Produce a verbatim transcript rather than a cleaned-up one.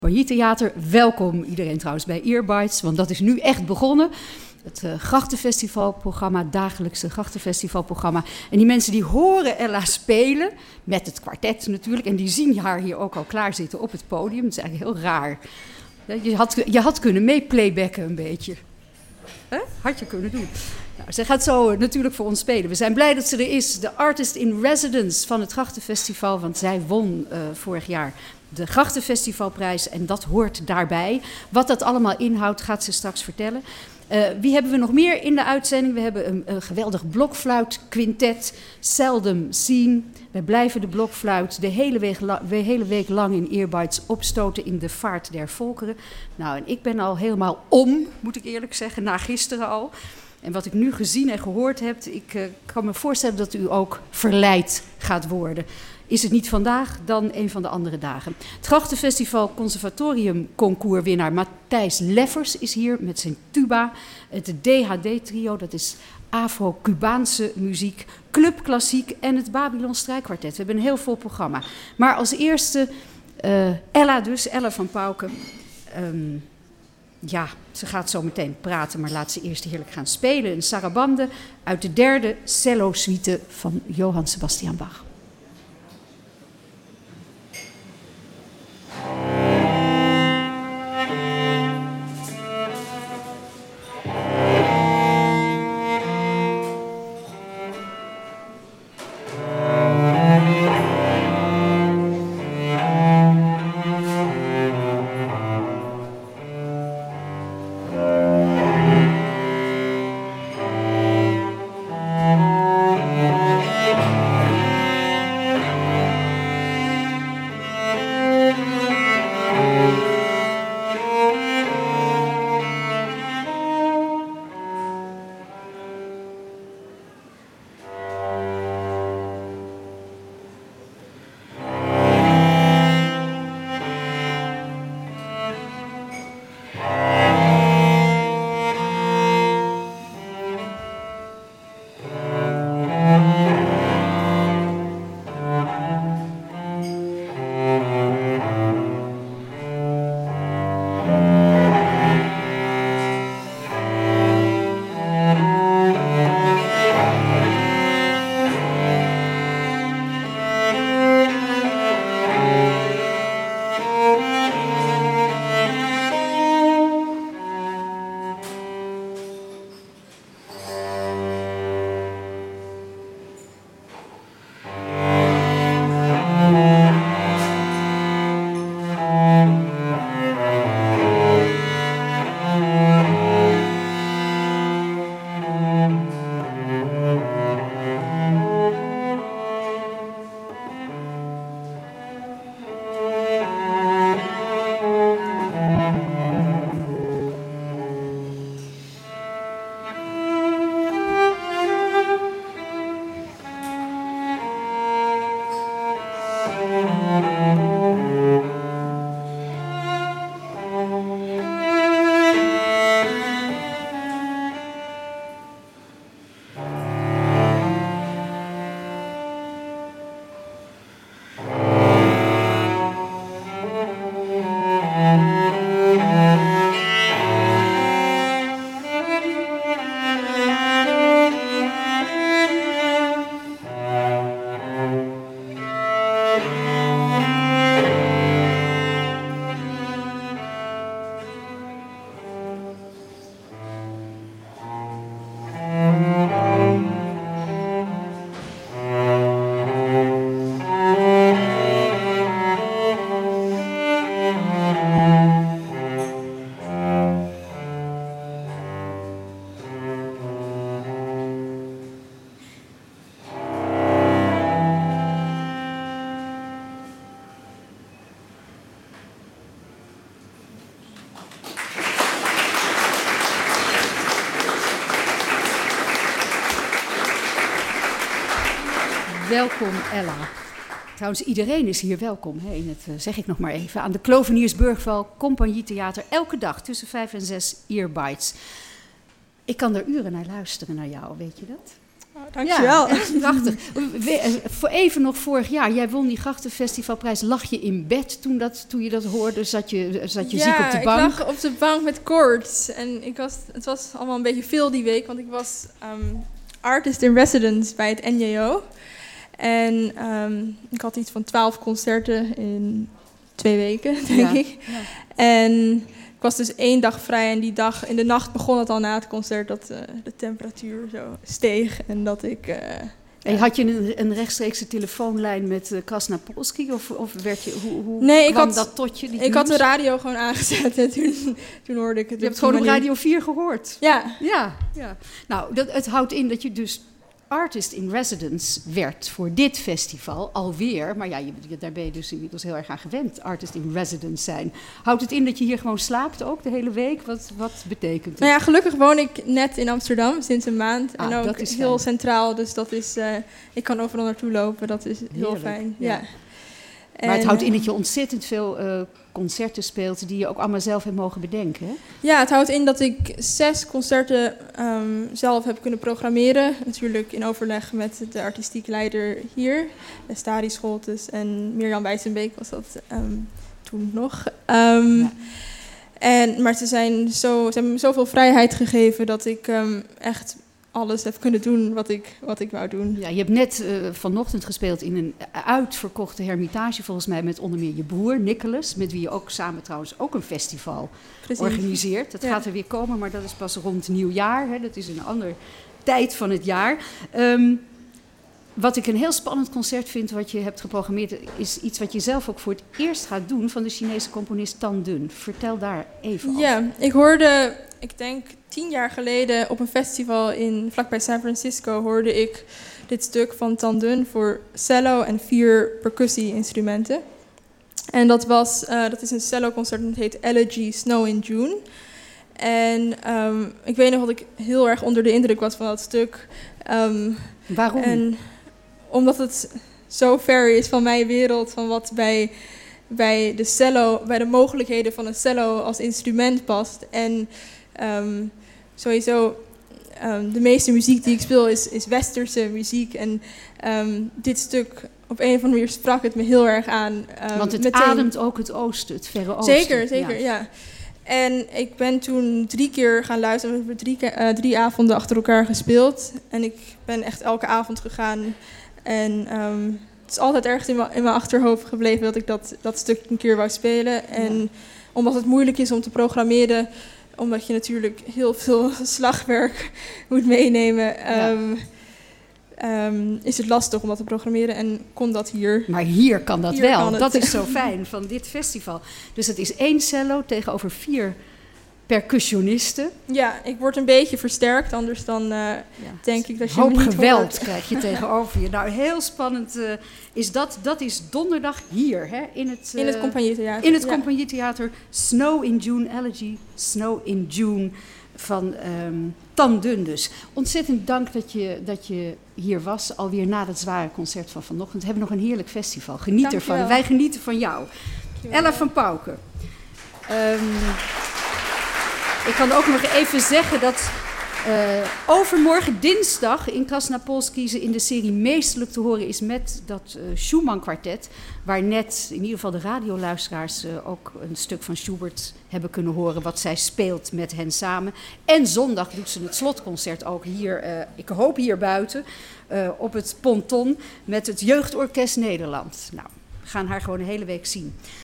Compagnietheater, welkom iedereen trouwens bij Earbites, want dat is nu echt begonnen. Het uh, Grachtenfestivalprogramma, dagelijkse Grachtenfestivalprogramma. En die mensen die horen Ella spelen, met het kwartet natuurlijk, en die zien haar hier ook al klaar zitten op het podium. Dat is eigenlijk heel raar. Je had, je had kunnen meeplaybacken een beetje. Hè? Had je kunnen doen. Nou, zij gaat zo natuurlijk voor ons spelen. We zijn blij dat ze er is, de artist in residence van het Grachtenfestival, want zij won uh, vorig jaar de Grachtenfestivalprijs en dat hoort daarbij. Wat dat allemaal inhoudt, gaat ze straks vertellen. Uh, wie hebben we nog meer in de uitzending? We hebben een, een geweldig blokfluitquintet, seldom seen. Wij blijven de blokfluit de hele week, la- de hele week lang in Earbites opstoten in de vaart der volkeren. Nou, en ik ben al helemaal om, moet ik eerlijk zeggen, na gisteren al. En wat ik nu gezien en gehoord heb, ik uh, kan me voorstellen dat u ook verleid gaat worden. Is het niet vandaag, dan een van de andere dagen. Het Grachtenfestival Conservatorium Concourswinnaar Matthijs Leffers is hier met zijn tuba. Het D H D-trio, dat is Afro-Cubaanse muziek, Club Klassiek en het Babylon Strijkkwartet. We hebben een heel vol programma. Maar als eerste uh, Ella dus, Ella van Pauken. Um, ja, ze gaat zo meteen praten, maar laat ze eerst heerlijk gaan spelen. Een sarabande uit de derde cello-suite van Johann Sebastian Bach. Welkom Ella. Trouwens, iedereen is hier welkom, hè, in het, uh, zeg ik nog maar even, aan de Kloveniersburgval Compagnietheater. Elke dag tussen vijf en zes Earbites. Ik kan er uren naar luisteren naar jou, weet je dat? Oh, dankjewel. Ja, echt prachtig. We, voor even nog vorig jaar, jij won die Grachtenfestivalprijs. Lag je in bed toen, dat, toen je dat hoorde? Zat je, zat je ja, ziek op de bank? Ja, ik lag op de bank met koorts. En ik was, het was allemaal een beetje veel die week, want ik was um, artist in residence bij het N J O. En um, ik had iets van twaalf concerten in twee weken, denk ja, ik. Ja. En ik was dus één dag vrij en die dag, in de nacht begon het al na het concert dat uh, de temperatuur zo steeg en dat ik... Uh, en had je een, een rechtstreekse telefoonlijn met uh, Krasna-Polski of, of werd je, hoe, hoe nee, kwam ik had, dat tot je? Die ik nieuws? had de radio gewoon aangezet en toen, toen hoorde ik het. Je hebt gewoon op Radio vier gehoord? Ja. Ja, ja. Nou, dat, het houdt in dat je dus artist in residence werd voor dit festival alweer. Maar ja, je, daar ben je dus inmiddels heel erg aan gewend, artist in residence zijn. Houdt het in dat je hier gewoon slaapt ook de hele week? Wat, wat betekent het? Nou ja, gelukkig woon ik net in Amsterdam sinds een maand. Ah, en ook dat is heel fijn. centraal, dus dat is, uh, ik kan overal naartoe lopen. Dat is heel Heerlijk, fijn. Ja. Ja. Maar het en, houdt in dat je ontzettend veel uh, concerten speelt die je ook allemaal zelf hebt mogen bedenken. Hè? Ja, het houdt in dat ik zes concerten um, zelf heb kunnen programmeren. Natuurlijk in overleg met de artistiek leider hier, Stadi Scholtes en Mirjam Wijzenbeek was dat um, toen nog. Um, ja. en, maar ze, zijn zo, ze hebben me zoveel vrijheid gegeven dat ik um, echt alles heb kunnen doen wat ik, wat ik wou doen. Ja, je hebt net uh, vanochtend gespeeld in een uitverkochte Hermitage, volgens mij met onder meer je broer Nicholas, met wie je ook samen trouwens ook een festival Precies. organiseert. Dat ja. gaat er weer komen, maar dat is pas rond nieuwjaar. Hè. Dat is een andere tijd van het jaar. Um, wat ik een heel spannend concert vind, wat je hebt geprogrammeerd, is iets wat je zelf ook voor het eerst gaat doen van de Chinese componist Tan Dun. Vertel daar even over. Ja, ik hoorde, ik denk tien jaar geleden op een festival in, vlakbij San Francisco, hoorde ik dit stuk van Tan Dun voor cello en vier percussie-instrumenten. En dat, was, uh, dat is een cello-concert, dat heet Elegy Snow in June. En um, ik weet nog dat ik heel erg onder de indruk was van dat stuk. Um, Waarom? En omdat het zo ver is van mijn wereld, van wat bij, bij de cello, bij de mogelijkheden van een cello als instrument past. En um, sowieso, um, de meeste muziek die ik speel is, is westerse muziek. En um, dit stuk, op een of andere manier sprak het me heel erg aan. Um, Want het meteen. ademt ook het oosten, het verre oosten. Zeker, zeker, ja. ja. En ik ben toen drie keer gaan luisteren. We hebben drie, uh, drie avonden achter elkaar gespeeld. En ik ben echt elke avond gegaan. En um, het is altijd ergens in mijn, in mijn achterhoofd gebleven dat ik dat, dat stuk een keer wou spelen. En ja. omdat het moeilijk is om te programmeren, omdat je natuurlijk heel veel slagwerk moet meenemen, um, ja. um, is het lastig om dat te programmeren en kon dat hier. Maar hier kan dat hier wel. Kan dat is zo fijn van dit festival. Dus het is één cello tegenover vier percussionisten. Ja, ik word een beetje versterkt, anders dan uh, ja. denk ik dat je hoop me niet geweld hoort. krijg je tegenover je. Nou, heel spannend uh, is dat. Dat is donderdag hier, hè, in het, uh, in het Compagnietheater. In het ja. Compagnietheater. Snow in June Elegy, Snow in June van um, Tan Dun dus. Ontzettend dank dat je, dat je hier was, alweer na het zware concert van vanochtend. We hebben nog een heerlijk festival. Geniet dank ervan. Wij genieten van jou. Ella van Pauwke. Um, Ik kan ook nog even zeggen dat uh, overmorgen dinsdag in Krasna-Polski ze in de serie Meesterlijk te horen is met dat uh, Schumann-kwartet, waar net in ieder geval de radioluisteraars uh, ook een stuk van Schubert hebben kunnen horen wat zij speelt met hen samen. En zondag doet ze het slotconcert ook hier, uh, ik hoop hier buiten, uh, op het ponton met het Jeugdorkest Nederland. Nou, we gaan haar gewoon de hele week zien.